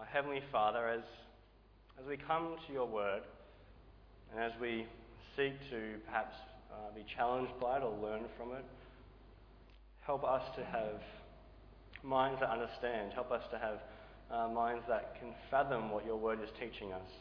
Heavenly Father, as we come to your word, and as we seek to perhaps be challenged by it or learn from it, help us to have minds that understand. Help us to have minds that can fathom what your word is teaching us.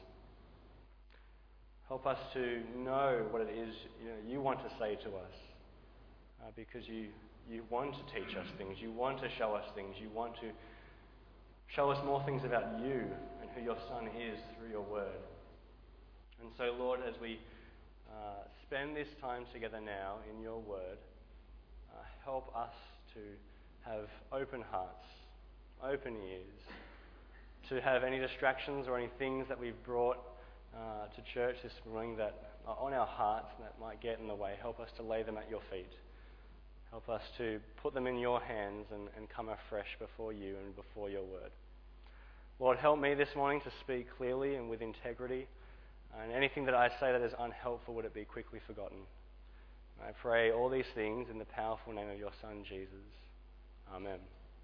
Help us to know what it is you want to say to us, because you want to teach us things. You want to show us things. You want to show us more things about you and who your Son is through your word. And so, Lord, as we spend this time together now in your word, help us to have open hearts, open ears, to have any distractions or any things that we've brought to church this morning that are on our hearts that might get in the way. Help us to lay them at your feet. Help us to put them in your hands and come afresh before you and before your word. Lord, help me this morning to speak clearly and with integrity. And anything that I say that is unhelpful, would it be quickly forgotten. I pray all these things in the powerful name of your Son, Jesus. Amen.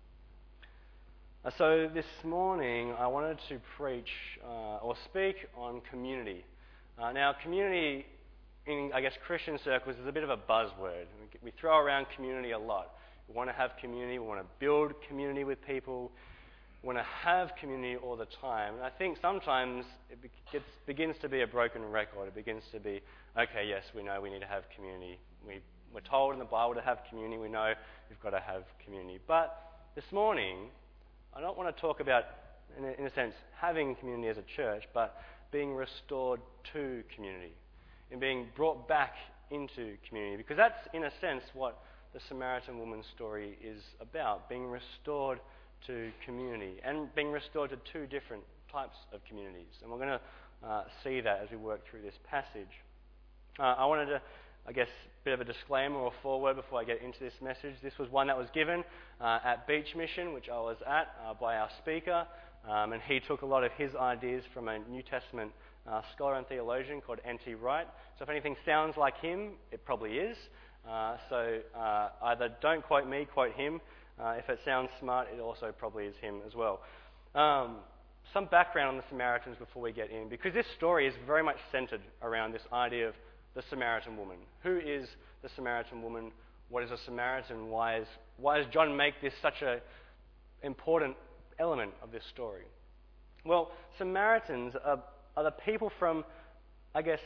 So this morning I wanted to preach or speak on community. Now, community in, Christian circles is a bit of a buzzword. We throw around community a lot. We want to have community. We want to build community with people. We want to have community all the time. And I think sometimes it begins to be a broken record. It begins to be, okay, yes, we know we need to have community. We're told in the Bible to have community. We know we've got to have community. But this morning, I don't want to talk about, in a sense, having community as a church, but being restored to community and being brought back into community. Because that's, in a sense, what the Samaritan woman's story is about, being restored to community and being restored to two different types of communities. And we're going to see that as we work through this passage. I wanted to, bit of a disclaimer or foreword before I get into this message. This was one that was given at Beach Mission, which I was at, by our speaker. And he took a lot of his ideas from a New Testament scholar and theologian called N.T. Wright. So if anything sounds like him, it probably is. So either don't quote me, quote him. If it sounds smart, it also probably is him as well. Some background on the Samaritans before we get in, because this story is very much centered around this idea of the Samaritan woman. Who is the Samaritan woman? What is a Samaritan? Why does John make this such an important element of this story? Well, Samaritans are the people from, the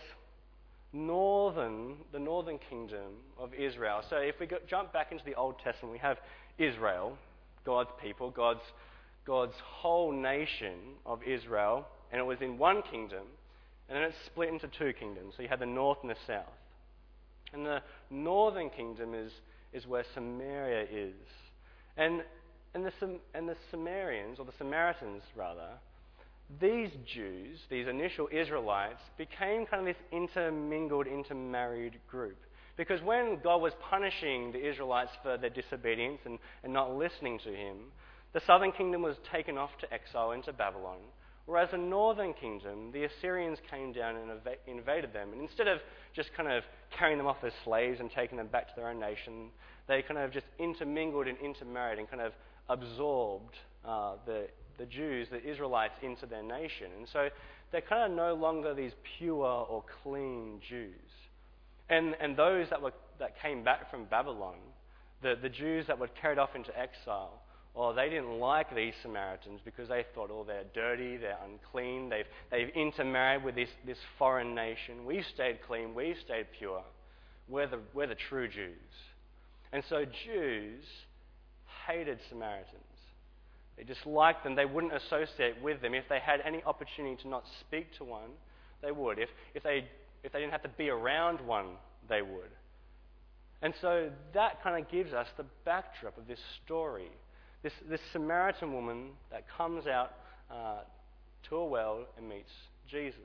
northern kingdom of Israel. So if we jump back into the Old Testament, we have Israel, God's people, God's whole nation of Israel, and it was in one kingdom, and then it's split into two kingdoms. So you have the north and the south. And the northern kingdom is where Samaria is. And the Samaritans, or the Samaritans rather, these Jews, these initial Israelites, became kind of this intermingled, intermarried group. Because when God was punishing the Israelites for their disobedience and not listening to him, the southern kingdom was taken off to exile into Babylon. Whereas the northern kingdom, the Assyrians came down and invaded them. And instead of just kind of carrying them off as slaves and taking them back to their own nation, they kind of just intermingled and intermarried and kind of absorbed the Jews, the Israelites, into their nation. And so they're kind of no longer these pure or clean Jews. And those that came back from Babylon, the Jews that were carried off into exile, they didn't like these Samaritans because they thought, they're dirty, they're unclean, they've intermarried with this foreign nation. We've stayed clean, we've stayed pure. We're the true Jews. And so Jews hated Samaritans. They disliked them. They wouldn't associate with them. If they had any opportunity to not speak to one, they would. If they didn't have to be around one, they would. And so that kind of gives us the backdrop of this story. This Samaritan woman that comes out to a well and meets Jesus.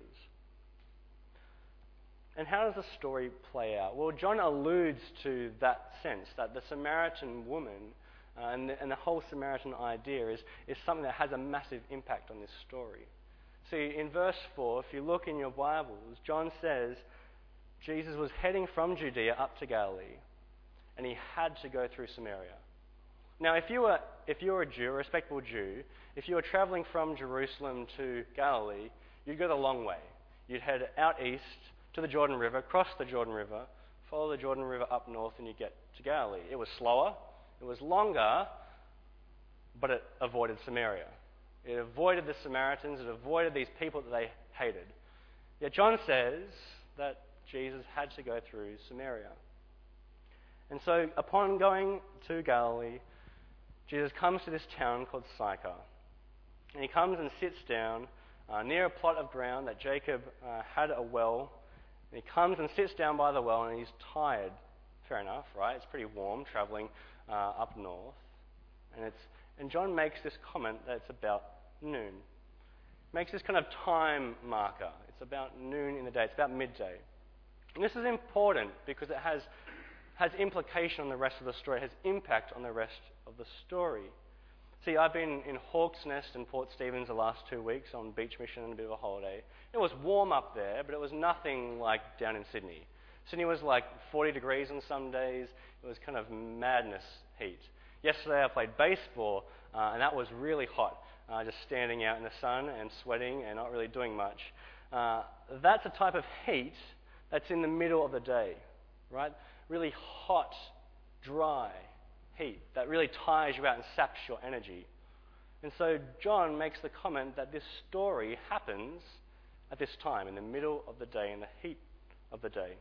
And how does the story play out? Well, John alludes to that sense, that the Samaritan woman and the whole Samaritan idea is something that has a massive impact on this story. See, in verse 4, if you look in your Bibles, John says Jesus was heading from Judea up to Galilee, and he had to go through Samaria. Now, if you were a Jew, a respectable Jew, if you were traveling from Jerusalem to Galilee, you'd go the long way. You'd head out east to the Jordan River, cross the Jordan River, follow the Jordan River up north, and you get to Galilee. It was slower, it was longer, but it avoided Samaria. It avoided the Samaritans, it avoided these people that they hated. Yet John says that Jesus had to go through Samaria. And so upon going to Galilee, Jesus comes to this town called Sychar. And he comes and sits down near a plot of ground that Jacob had a well. And he comes and sits down by the well, and he's tired. Fair enough, right? It's pretty warm traveling up north. And John makes this comment that it's about noon. Makes this kind of time marker. It's about noon in the day. It's about midday. And this is important because it has implication on the rest of the story. It has impact on the rest of the story. See, I've been in Hawke's Nest and Port Stephens the last 2 weeks on beach mission and a bit of a holiday. It was warm up there, but it was nothing like down in Sydney. Sydney was like 40 degrees on some days. It was kind of madness heat. Yesterday I played baseball, and that was really hot, just standing out in the sun and sweating and not really doing much. That's a type of heat that's in the middle of the day, right? Really hot, dry heat that really tires you out and saps your energy. And so John makes the comment that this story happens at this time, in the middle of the day, in the heat of the day.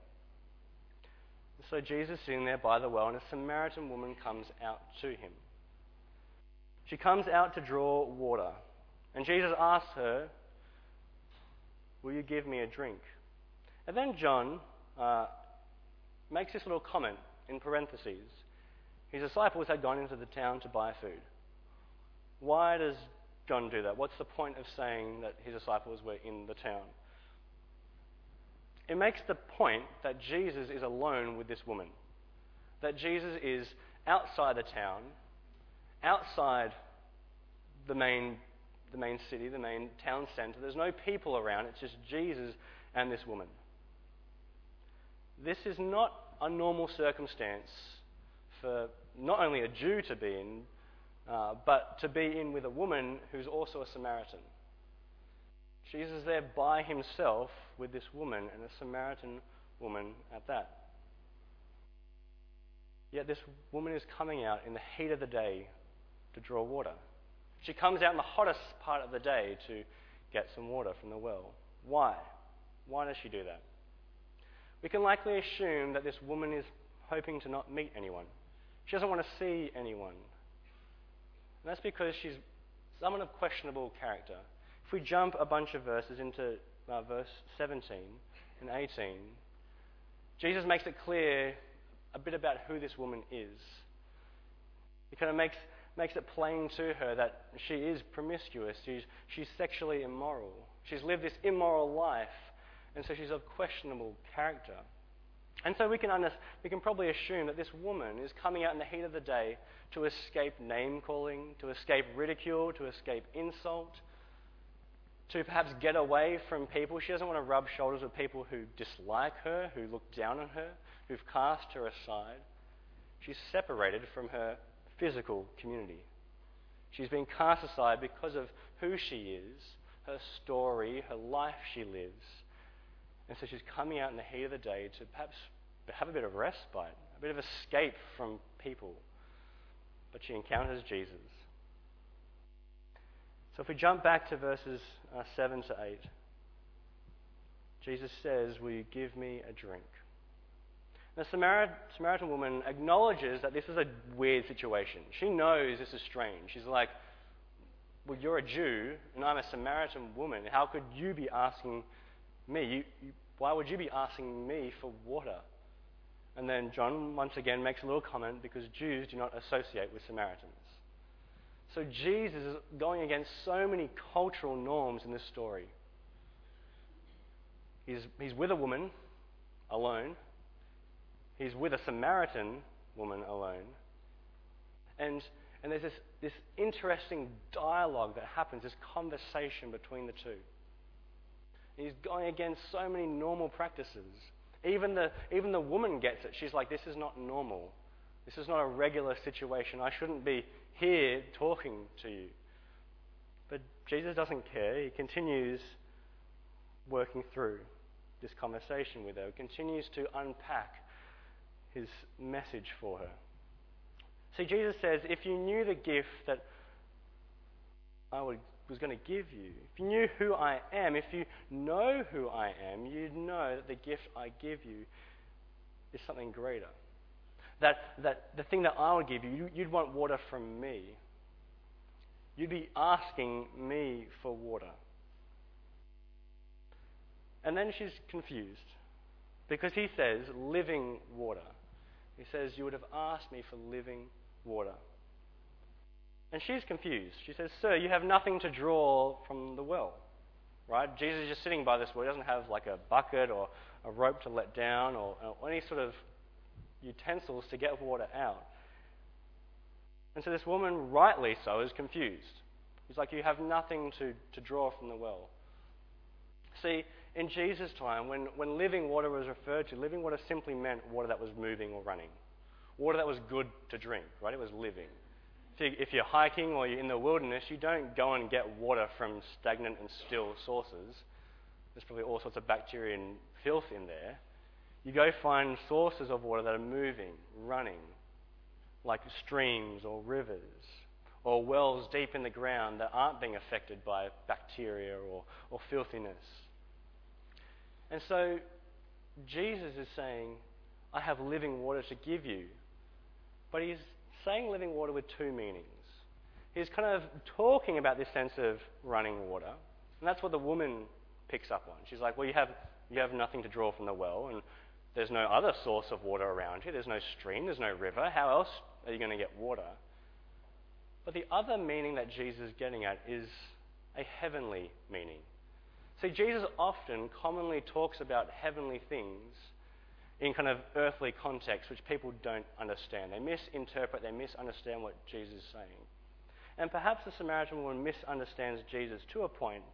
And so Jesus is sitting there by the well, and a Samaritan woman comes out to him. She comes out to draw water. And Jesus asks her, "Will you give me a drink?" And then John makes this little comment in parentheses. His disciples had gone into the town to buy food. Why does John do that? What's the point of saying that his disciples were in the town? It makes the point that Jesus is alone with this woman. That Jesus is outside the town, outside the main city, the main town centre. There's no people around. It's just Jesus and this woman. This is not a normal circumstance for not only a Jew to be in, but to be in with a woman who's also a Samaritan. Jesus is there by himself with this woman, and a Samaritan woman at that. Yet this woman is coming out in the heat of the day to draw water. She comes out in the hottest part of the day to get some water from the well. Why? Why does she do that? We can likely assume that this woman is hoping to not meet anyone. She doesn't want to see anyone. And that's because she's someone of questionable character. If we jump a bunch of verses into verse 17 and 18, Jesus makes it clear a bit about who this woman is. He kind of makes it plain to her that she is promiscuous. She's sexually immoral. She's lived this immoral life, and so she's of questionable character. And so we can probably assume that this woman is coming out in the heat of the day to escape name-calling, to escape ridicule, to escape insult, to perhaps get away from people. She doesn't want to rub shoulders with people who dislike her, who look down on her, who've cast her aside. She's separated from her physical community. She's been cast aside because of who she is, her story, her life she lives. And so she's coming out in the heat of the day to perhaps have a bit of respite, a bit of escape from people. But she encounters Jesus. So if we jump back to verses 7 to 8, Jesus says, "Will you give me a drink?" The Samaritan woman acknowledges that this is a weird situation. She knows this is strange. She's like, "Well, you're a Jew, and I'm a Samaritan woman. How could you be asking me? Why would you be asking me for water?" And then John once again makes a little comment because Jews do not associate with Samaritans. So Jesus is going against so many cultural norms in this story. He's with a woman alone. He's with a Samaritan woman alone. And there's this interesting dialogue that happens, this conversation between the two. He's going against so many normal practices. Even the woman gets it. She's like, "This is not normal. This is not a regular situation. I shouldn't be here talking to you. But Jesus doesn't care. He continues working through this conversation with her. He continues to unpack his message for her. See, Jesus says, if you knew the gift that I was going to give you, if you knew who I am, if you know who I am, you'd know that the gift I give you is something greater. That the thing that I would give you, you'd want water from me. You'd be asking me for water. And then she's confused because he says living water. He says, you would have asked me for living water. And she's confused. She says, sir, you have nothing to draw from the well. Right? Jesus is just sitting by this well. He doesn't have like a bucket or a rope to let down or any sort of utensils to get water out. And so this woman, rightly so, is confused. He's like, you have nothing to draw from the well. See, in Jesus' time, when living water was referred to, living water simply meant water that was moving or running. Water that was good to drink, right? It was living. If you're hiking or you're in the wilderness, you don't go and get water from stagnant and still sources. There's probably all sorts of bacteria and filth in there. You go find sources of water that are moving, running, like streams or rivers, or wells deep in the ground that aren't being affected by bacteria or filthiness. And so Jesus is saying, I have living water to give you. But he's saying living water with two meanings. He's kind of talking about this sense of running water, and that's what the woman picks up on. She's like, well, you have nothing to draw from the well, and there's no other source of water around you. There's no stream, there's no river. How else are you going to get water? But the other meaning that Jesus is getting at is a heavenly meaning. See, Jesus often commonly talks about heavenly things in kind of earthly context, which people don't understand. They misinterpret, they misunderstand what Jesus is saying. And perhaps the Samaritan woman misunderstands Jesus to a point.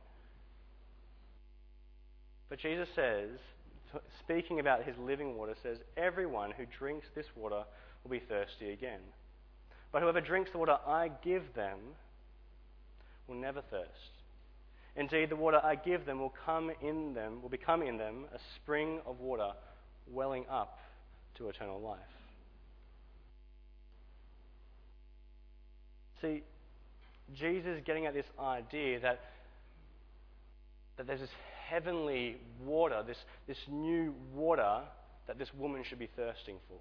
But Jesus says, speaking about his living water, says, everyone who drinks this water will be thirsty again. But whoever drinks the water I give them will never thirst. Indeed, the water I give them will become in them a spring of water welling up to eternal life. See, Jesus is getting at this idea that there's this heavenly water, this new water that this woman should be thirsting for.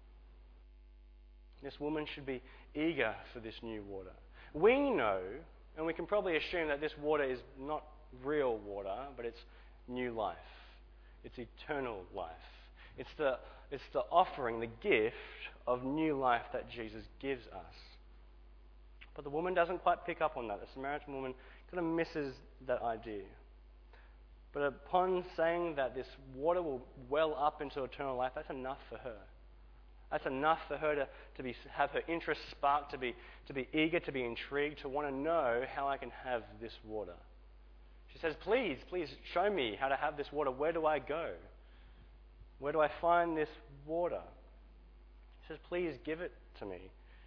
This woman should be eager for this new water. We know, and we can probably assume that this water is not real water, but it's new life. It's eternal life. It's the offering, the gift of new life that Jesus gives us. But the woman doesn't quite pick up on that. The Samaritan woman kind of misses that idea. But upon saying that this water will well up into eternal life, that's enough for her. That's enough for her to have her interest sparked, to be eager, to be intrigued, to want to know how I can have this water. She says, please show me how to have this water. Where do I go? Where do I find this water? She says, please give it to me.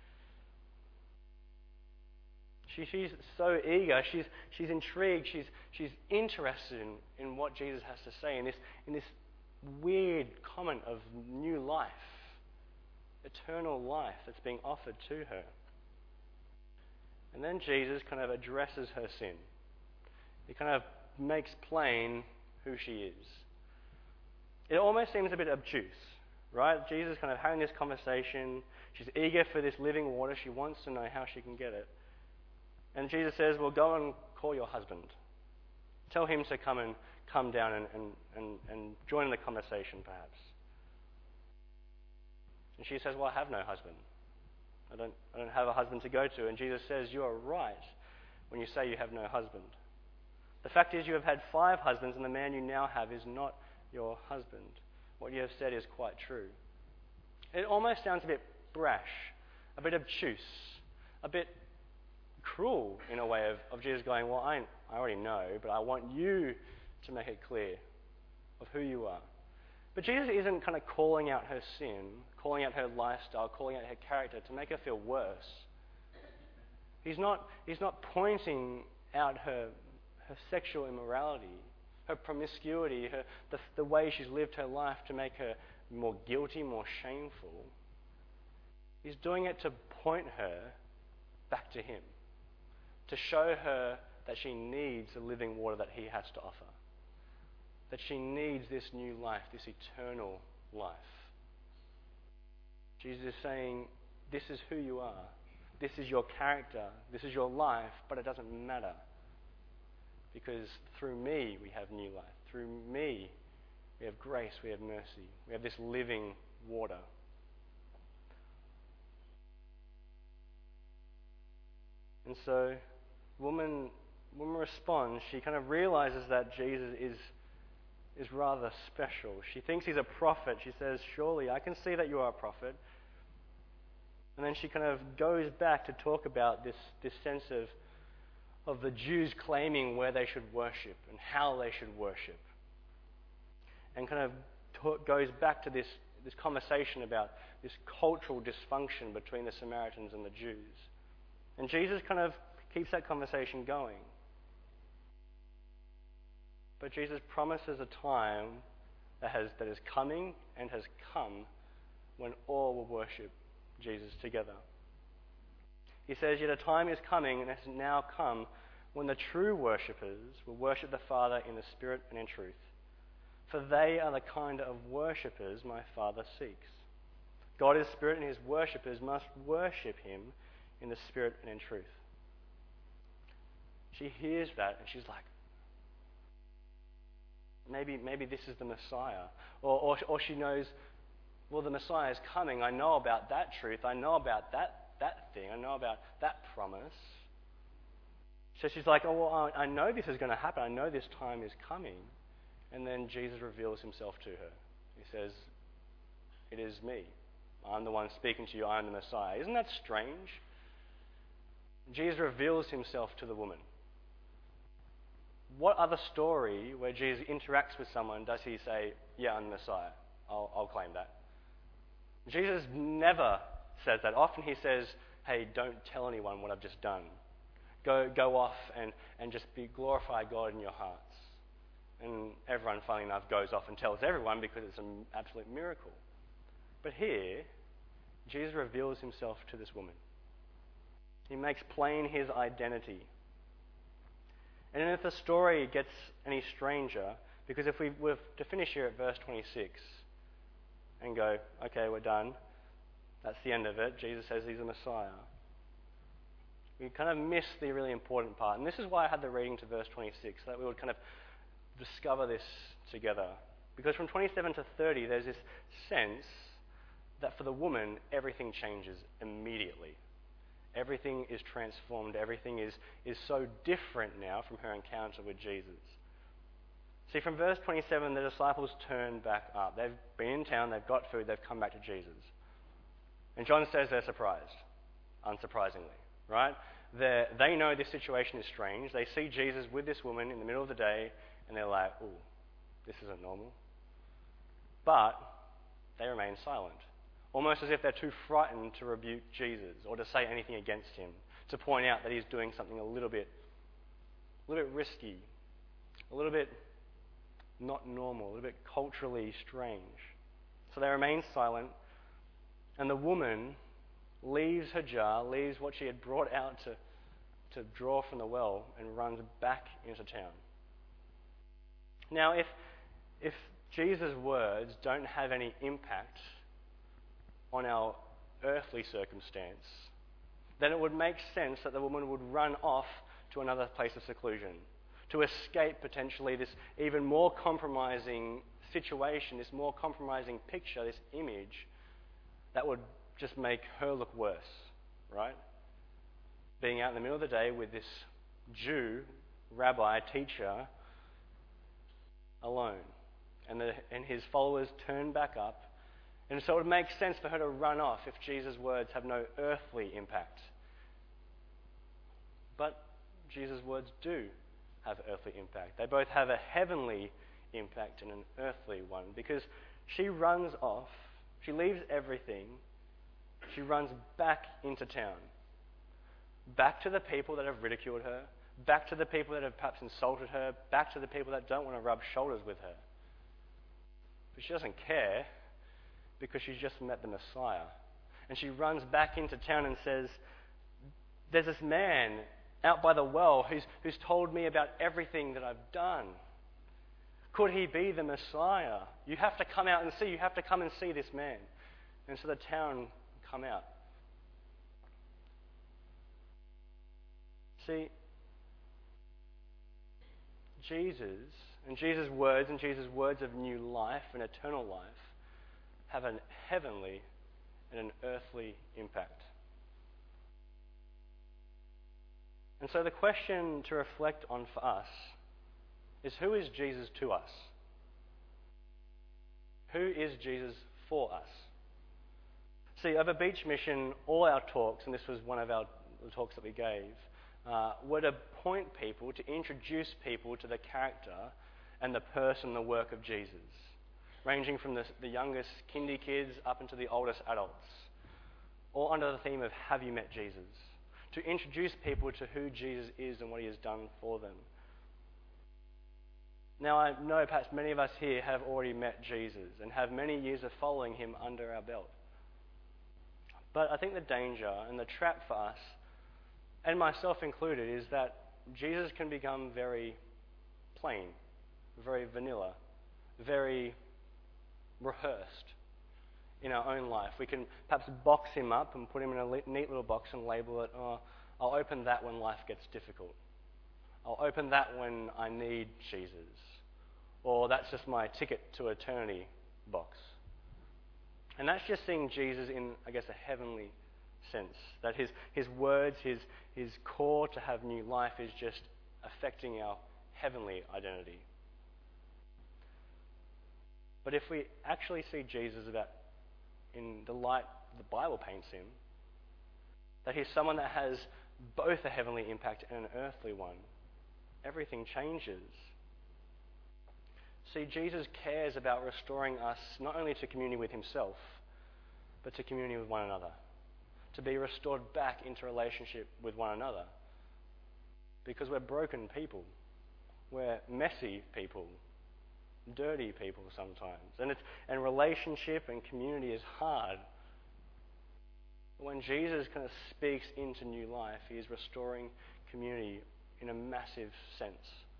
She's so eager. She's intrigued. She's interested in what Jesus has to say in this weird comment of new life, eternal life that's being offered to her. And then Jesus kind of addresses her sin. He kind of makes plain who she is. It almost seems a bit obtuse, right? Jesus kind of having this conversation. She's eager for this living water. She wants to know how she can get it. And Jesus says, well, go and call your husband. Tell him to come down and join in the conversation, perhaps. And she says, well, I have no husband. I don't have a husband to go to. And Jesus says, you are right when you say you have no husband. The fact is you have had 5 husbands, and the man you now have is not your husband. What you have said is quite true. It almost sounds a bit brash, a bit obtuse, a bit cruel in a way of Jesus going, well, I already know, but I want you to make it clear of who you are. But Jesus isn't kind of calling out her sin, calling out her lifestyle, calling out her character to make her feel worse. He's not pointing out her sexual immorality, her promiscuity, the way she's lived her life to make her more guilty, more shameful. He's doing it to point her back to him, to show her that she needs the living water that he has to offer, that she needs this new life, this eternal life. Jesus is saying, this is who you are, this is your character, this is your life, but it doesn't matter, because through me we have new life. Through me we have grace, we have mercy, we have this living water. And so, woman responds. She kind of realizes that Jesus is rather special. She thinks he's a prophet. She says, surely I can see that you are a prophet. And then she kind of goes back to talk about this sense of the Jews claiming where they should worship and how they should worship. And kind of goes back to this conversation about this cultural dysfunction between the Samaritans and the Jews. And Jesus kind of keeps that conversation going. But Jesus promises a time that is coming and has come when all will worship Jesus together. He says, yet a time is coming and has now come when the true worshippers will worship the Father in the Spirit and in truth. For they are the kind of worshippers my Father seeks. God is Spirit, and his worshippers must worship him in the Spirit and in truth. She hears that and she's like, maybe this is the Messiah. Or she knows, well, the Messiah is coming. I know about that truth. I know about that thing. I know about that promise. So she's like, oh, well, I know this is going to happen. I know this time is coming. And then Jesus reveals himself to her. He says, it is me. I'm the one speaking to you. I am the Messiah. Isn't that strange? Jesus reveals himself to the woman. What other story where Jesus interacts with someone does he say, yeah, I'm the Messiah. I'll claim that. Jesus never says that. Often he says, hey, don't tell anyone what I've just done. Go off and just glorify God in your hearts. And everyone, funnily enough, goes off and tells everyone because it's an absolute miracle. But here, Jesus reveals himself to this woman. He makes plain his identity. And if the story gets any stranger, because if we were to finish here at verse 26 and go, okay, we're done, that's the end of it, Jesus says he's a Messiah, we kind of miss the really important part. And this is why I had the reading to verse 26, so that we would kind of discover this together. Because from 27 to 30, there's this sense that for the woman, everything changes immediately. Everything is transformed. Everything is so different now from her encounter with Jesus. See, from verse 27, the disciples turn back up. They've been in town, they've got food, they've come back to Jesus. And John says they're surprised, unsurprisingly, right? They know this situation is strange. They see Jesus with this woman in the middle of the day, and they're like, ooh, this isn't normal. But they remain silent. Almost as if they're too frightened to rebuke Jesus or to say anything against him, to point out that he's doing something a little bit risky, a little bit not normal, a little bit culturally strange. So they remain silent, and the woman leaves her jar, leaves what she had brought out to draw from the well, and runs back into town. Now, if Jesus' words don't have any impact on our earthly circumstance, then it would make sense that the woman would run off to another place of seclusion, to escape potentially this even more compromising situation, this more compromising picture, this image that would just make her look worse, right? Being out in the middle of the day with this Jew, rabbi, teacher, alone. And his followers turn back up. And so it would make sense for her to run off if Jesus' words have no earthly impact. But Jesus' words do have earthly impact. They both have a heavenly impact and an earthly one, because She runs off. She leaves everything. She runs back into town. Back to the people that have ridiculed her. Back to the people that have perhaps insulted her. Back to the people that don't want to rub shoulders with her. But she doesn't care because she's just met the Messiah. And she runs back into town and says, there's this man out by the well who's told me about everything that I've done. Could he be the Messiah? You have to come out and see. You have to come and see this man. And so the town come out. See, Jesus and Jesus' words and Jesus' words of new life and eternal life have a heavenly and an earthly impact. And so the question to reflect on for us is, who is Jesus to us? Who is Jesus for us? See, over Beach Mission, all our talks, and this was one of the talks that we gave, were to point people, to introduce people to the character and the person, the work of Jesus, ranging from the youngest kindy kids up into the oldest adults, all under the theme of Have You Met Jesus? To introduce people to who Jesus is and what he has done for them. Now, I know perhaps many of us here have already met Jesus and have many years of following him under our belt. But I think the danger and the trap for us, and myself included, is that Jesus can become very plain, very vanilla, very rehearsed in our own life. We can perhaps box him up and put him in a neat little box and label it, I'll open that when life gets difficult. I'll open that when I need Jesus. Or that's just my ticket to eternity box. And that's just seeing Jesus in, I guess, a heavenly sense. That his words, his call to have new life is just affecting our heavenly identity. But if we actually see Jesus in the light the Bible paints him, that he's someone that has both a heavenly impact and an earthly one, everything changes. See, Jesus cares about restoring us not only to community with himself, but to community with one another. To be restored back into relationship with one another. Because we're broken people. We're messy people. Dirty people sometimes. And relationship and community is hard. But when Jesus kind of speaks into new life, he is restoring community in a massive sense.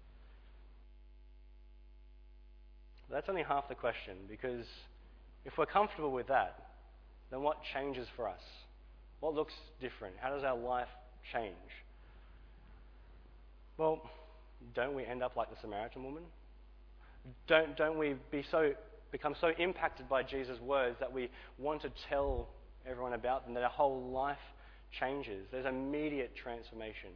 But that's only half the question, because if we're comfortable with that, then what changes for us? What looks different? How does our life change? Well, don't we end up like the Samaritan woman? Don't we become so impacted by Jesus' words that we want to tell everyone about them, that our whole life changes? There's immediate transformation.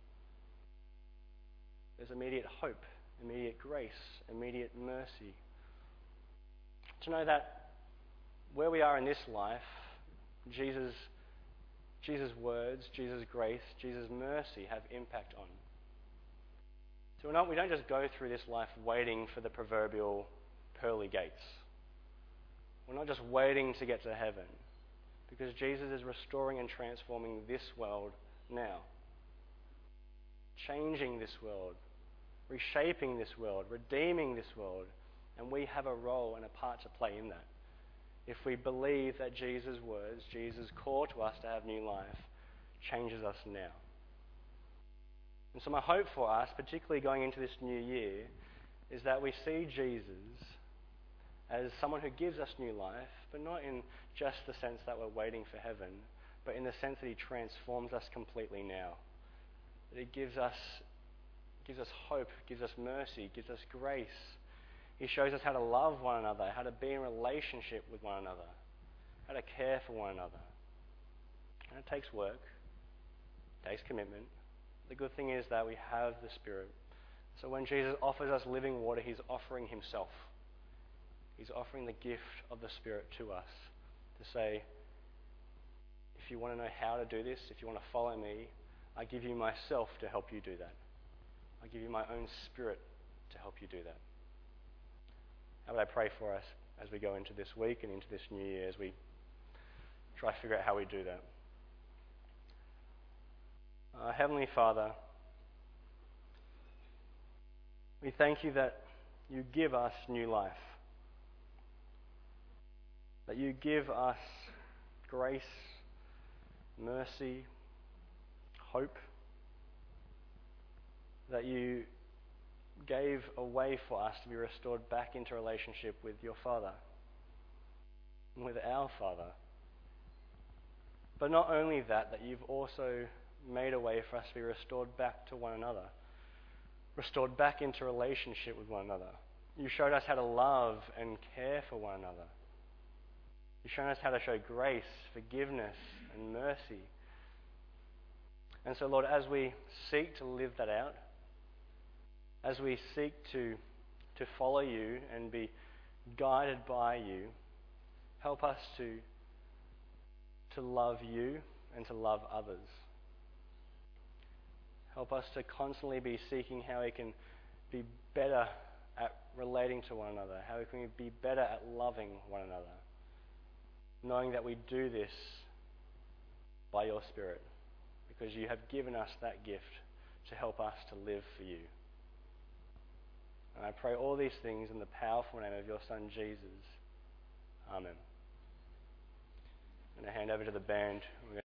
There's immediate hope, immediate grace, immediate mercy. To know that where we are in this life, Jesus' words, Jesus' grace, Jesus' mercy have impact on. So we don't just go through this life waiting for the proverbial pearly gates. We're not just waiting to get to heaven, because Jesus is restoring and transforming this world now. Changing this world, reshaping this world, redeeming this world, and we have a role and a part to play in that. If we believe that Jesus' words, Jesus' call to us to have new life, changes us now. And so my hope for us, particularly going into this new year, is that we see Jesus as someone who gives us new life, but not in just the sense that we're waiting for heaven, but in the sense that he transforms us completely now. That he gives us hope, gives us mercy, gives us grace. He shows us how to love one another, how to be in relationship with one another, how to care for one another. And it takes work, it takes commitment. The good thing is that we have the Spirit. So when Jesus offers us living water, he's offering himself. He's offering the gift of the Spirit to us to say, if you want to know how to do this, if you want to follow me, I give you myself to help you do that. I give you my own Spirit to help you do that. How would I pray for us? as we go into this week and into this new year, as we try to figure out how we do that. Heavenly Father, we thank you that you give us new life, that you give us grace, mercy, hope, that you gave a way for us to be restored back into relationship with your Father, with our Father. But not only that, that you've also made a way for us to be restored back to one another, restored back into relationship with one another. You showed us how to love and care for one another. You've shown us how to show grace, forgiveness, and mercy. And so, Lord, as we seek to live that out, as we seek to follow you and be guided by you, help us to love you and to love others. Help us to constantly be seeking how we can be better at relating to one another, how we can be better at loving one another, knowing that we do this by your Spirit, because you have given us that gift to help us to live for you. And I pray all these things in the powerful name of your Son, Jesus. Amen. I'm going to hand over to the band.